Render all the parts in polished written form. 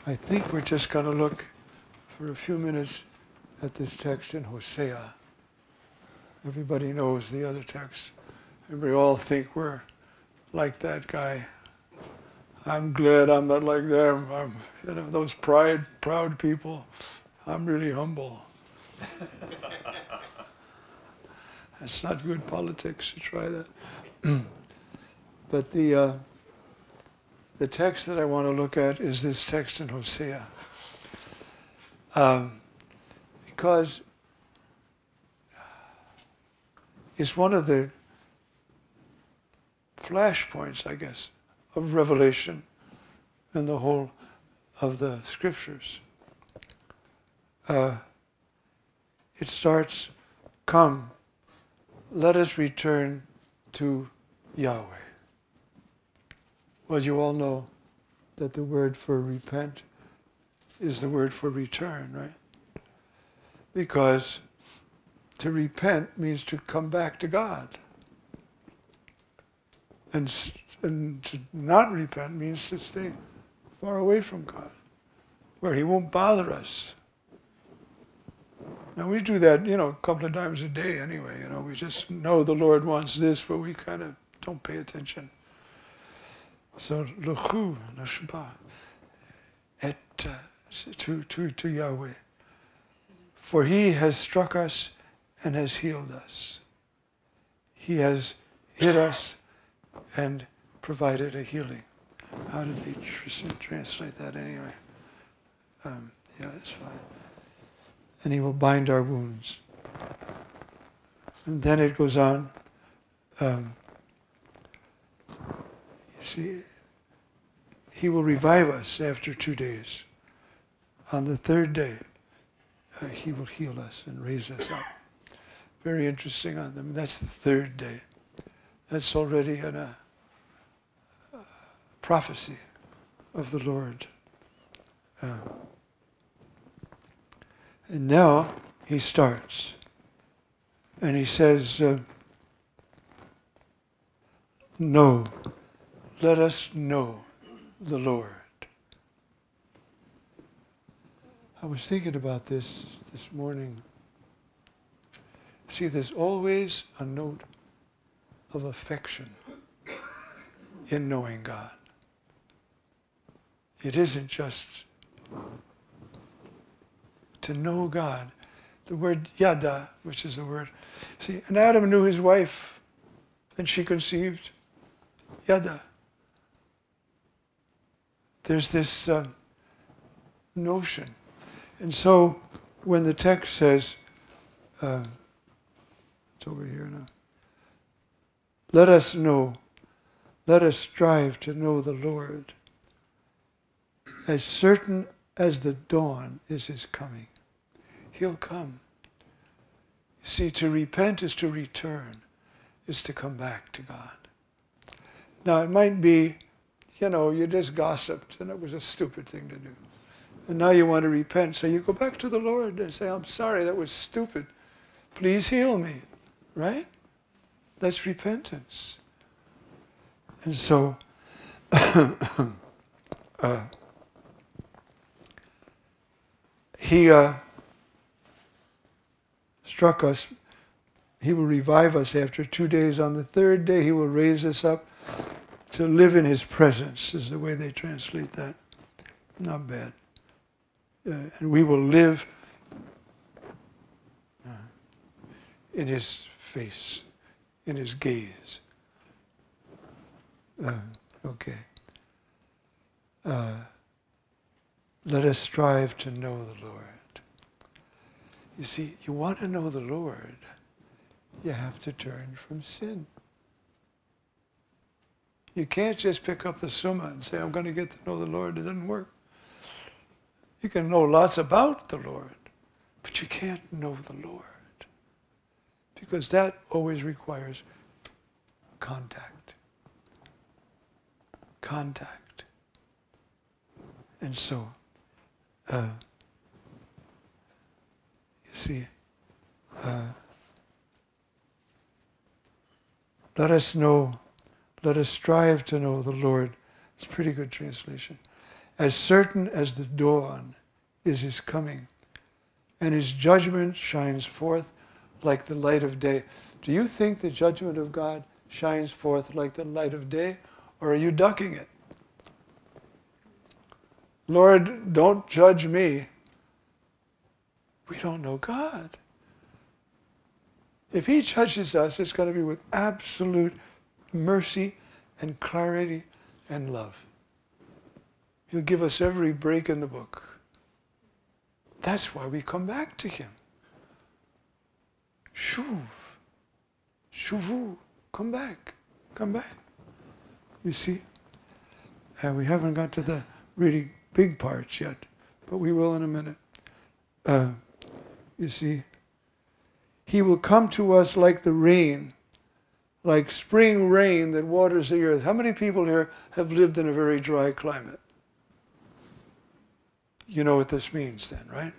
I think we're just going to look for a few minutes at this text in Hosea. Everybody knows the other text. And we all think we're like that guy. I'm glad I'm not like them. I'm, those proud people. I'm really humble. That's not good politics to try that. But the text that I want to look at is this text in Hosea. Because it's one of the flashpoints, I guess, of Revelation and the whole of the Scriptures. It starts, "Come, let us return to Yahweh." Well, you all know that the word for repent is the word for return, right? Because to repent means to come back to God. And to not repent means to stay far away from God, where He won't bother us. Now we do that, a couple of times a day anyway. We just know the Lord wants this, but we kind of don't pay attention. So, l'chu, nashba, to Yahweh. For He has struck us and has healed us. He has hit us and provided a healing. How did they translate that anyway? That's fine. And He will bind our wounds. And then it goes on. You see, He will revive us after 2 days. On the third day, He will heal us and raise us up. Very interesting on them. That's the third day. That's already a prophecy of the Lord. And now He starts. And He says, "No, let us know the Lord." I was thinking about this morning. See, there's always a note of affection in knowing God. It isn't just to know God. The word yada, which is the word. See, and Adam knew his wife, and she conceived. Yada. There's this notion. And so when the text says, it's over here now, let us strive to know the Lord. As certain as the dawn is His coming. He'll come. You see, to repent is to return, is to come back to God. Now it might be, you just gossiped and it was a stupid thing to do. And now you want to repent, so you go back to the Lord and say, "I'm sorry, that was stupid. Please heal me." Right? That's repentance. And so, He struck us. He will revive us after 2 days. On the third day, He will raise us up to live in His presence, is the way they translate that. Not bad. And we will live in His face, in His gaze. Okay. Let us strive to know the Lord. You see, you want to know the Lord, you have to turn from sin. You can't just pick up the Summa and say, "I'm going to get to know the Lord." It doesn't work. You can know lots about the Lord, but you can't know the Lord. Because that always requires contact. Contact. And so, you see, let us strive to know the Lord. It's a pretty good translation. as certain as the dawn is his coming, and his judgment shines forth like the light of day. Do you think the judgment of God shines forth like the light of day, or are you ducking it? Lord, don't judge me. We don't know God. If he judges us, it's going to be with absolute mercy and clarity and love. He'll give us every break in the book. That's why we come back to him. Shuv. Shuvu. Come back. Come back. You see? And we haven't got to the really big parts yet, but we will in a minute. You see? He will come to us like the rain, like spring rain that waters the earth. How many people here have lived in a very dry climate? You know what this means then, right?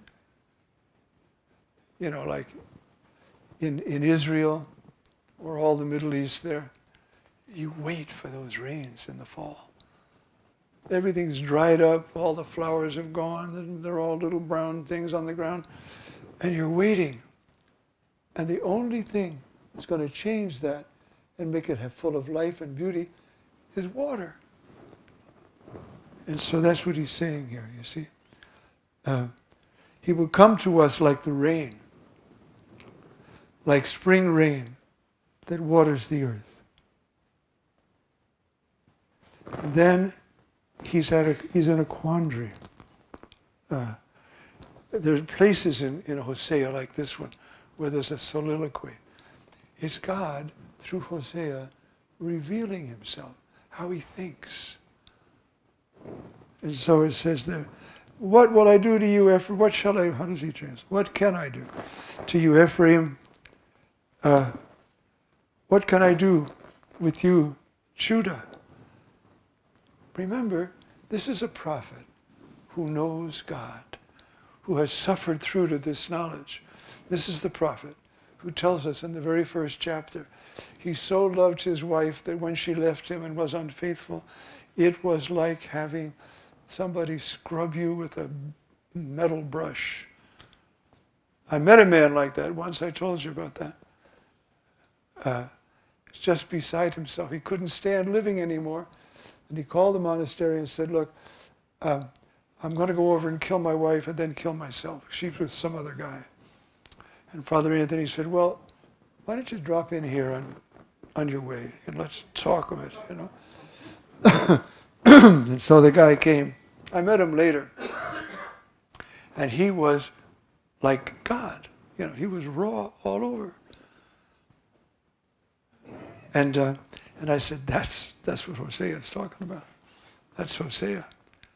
You know, like in Israel or all the Middle East there, you wait for those rains in the fall. Everything's dried up, all the flowers have gone, and they're all little brown things on the ground, and you're waiting. And the only thing that's going to change that and make it full of life and beauty is water. And so that's what he's saying here, you see. He will come to us like the rain, like spring rain that waters the earth. And then he's in a quandary. There's places in Hosea like this one where there's a soliloquy. It's God, through Hosea, revealing himself, how he thinks. And so it says there, what will I do to you, Ephraim? What shall I, how does he translate? What can I do to you, Ephraim? What can I do with you, Judah? Remember, this is a prophet who knows God, who has suffered through to this knowledge. This is the prophet who tells us in the very first chapter, he so loved his wife that when she left him and was unfaithful, it was like having somebody scrub you with a metal brush. I met a man like that once. I told you about that. Just beside himself. He couldn't stand living anymore. And he called the monastery and said, look, I'm going to go over and kill my wife and then kill myself. She's with some other guy. And Father Anthony said, well, why don't you drop in here on your way and let's talk of it, you know. And so the guy came. I met him later. And he was like God. You know, he was raw all over. And I said, that's what Hosea is talking about. That's Hosea.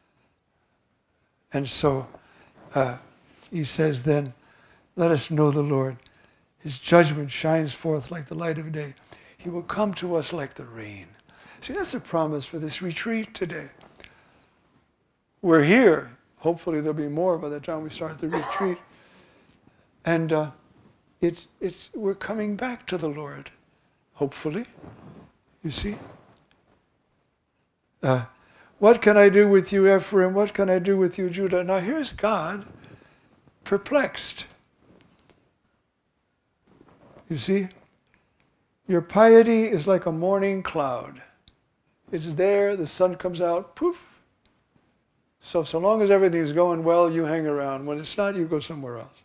And so he says then, let us know the Lord. His judgment shines forth like the light of day. He will come to us like the rain. See, that's a promise for this retreat today. We're here. Hopefully there'll be more by the time we start the retreat. And we're coming back to the Lord. Hopefully. You see? What can I do with you, Ephraim? What can I do with you, Judah? Now here's God perplexed. You see? Your piety is like a morning cloud. It's there, the sun comes out, poof. So long as everything's going well, you hang around. When it's not, you go somewhere else.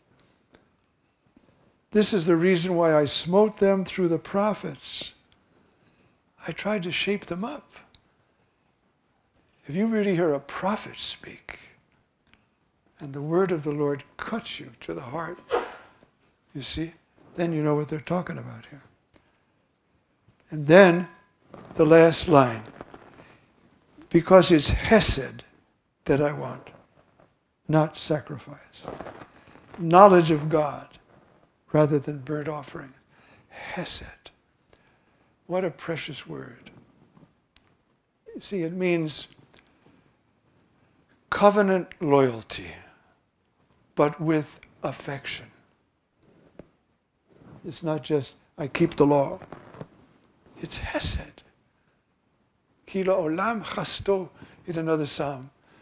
This is the reason why I smote them through the prophets. I tried to shape them up. If you really hear a prophet speak, and the word of the Lord cuts you to the heart, you see, then you know what they're talking about here. And then, the last line, because it's hesed that I want, not sacrifice. Knowledge of God rather than burnt offering. Hesed. What a precious word. You see, it means covenant loyalty, but with affection. It's not just, I keep the law. It's hesed. Kila olam chasto in another psalm.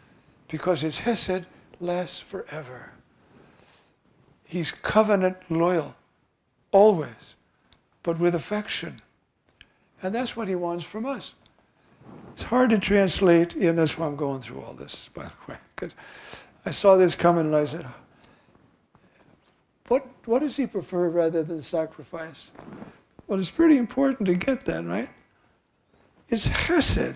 because his hesed lasts forever. He's covenant loyal, always, but with affection. And that's what he wants from us. It's hard to translate, and that's why I'm going through all this, by the way, because I saw this coming and I said, what does he prefer rather than sacrifice? Well, it's pretty important to get that, right? It's chesed.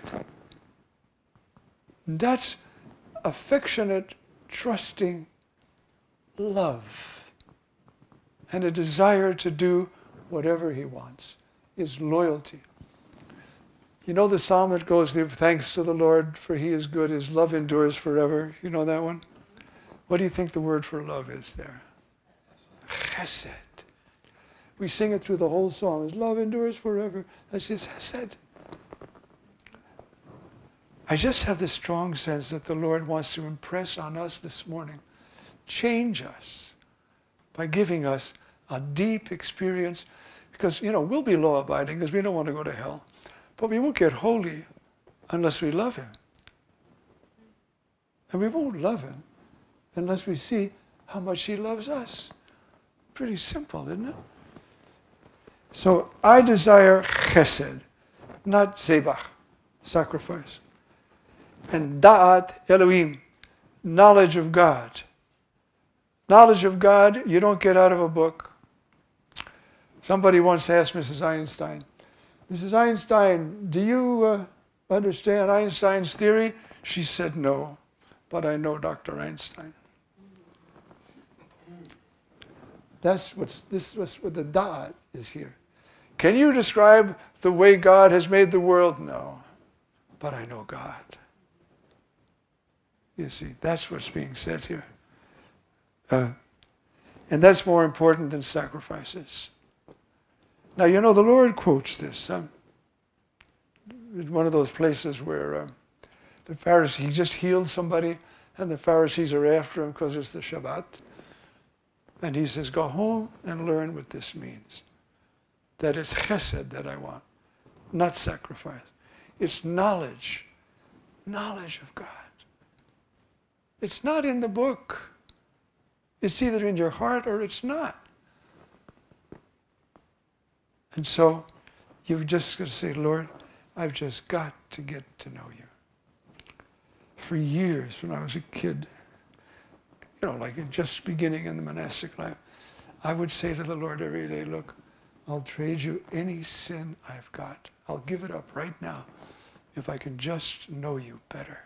That's affectionate, trusting love and a desire to do whatever he wants. Is loyalty. You know the psalm that goes, give thanks to the Lord for he is good, his love endures forever. You know that one? What do you think the word for love is there? Chesed. We sing it through the whole song. His love endures forever. That's his chesed. I just have this strong sense that the Lord wants to impress on us this morning, change us by giving us a deep experience. Because, we'll be law-abiding because we don't want to go to hell. But we won't get holy unless we love him. And we won't love him unless we see how much he loves us. Pretty simple, isn't it? So I desire chesed, not zebach, sacrifice. And da'at Elohim, knowledge of God. Knowledge of God you don't get out of a book. Somebody once asked Mrs. Einstein, Mrs. Einstein, do you understand Einstein's theory? She said, no, but I know Dr. Einstein. That's what the da'at is here. Can you describe the way God has made the world? No, but I know God. You see, that's what's being said here. And that's more important than sacrifices. Now, the Lord quotes this. It's one of those places where the Pharisees, he just healed somebody, and the Pharisees are after him because it's the Shabbat. And he says, go home and learn what this means. That it's chesed that I want, not sacrifice. It's knowledge of God. It's not in the book. It's either in your heart or it's not. And so you've just got to say, Lord, I've just got to get to know you. For years, when I was a kid, like just beginning in the monastic life, I would say to the Lord every day, look, I'll trade you any sin I've got. I'll give it up right now if I can just know you better.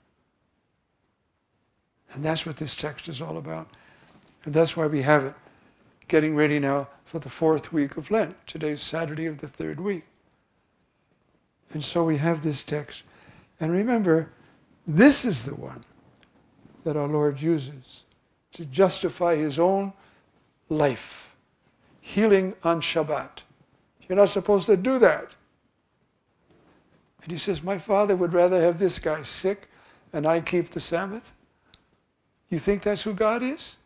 And that's what this text is all about. And that's why we have it. Getting ready now for the 4th week of Lent. Today's Saturday of the 3rd week. And so we have this text. And remember, this is the one that our Lord uses to justify his own life. Healing on Shabbat. You're not supposed to do that. And he says, my Father would rather have this guy sick and I keep the Sabbath. You think that's who God is?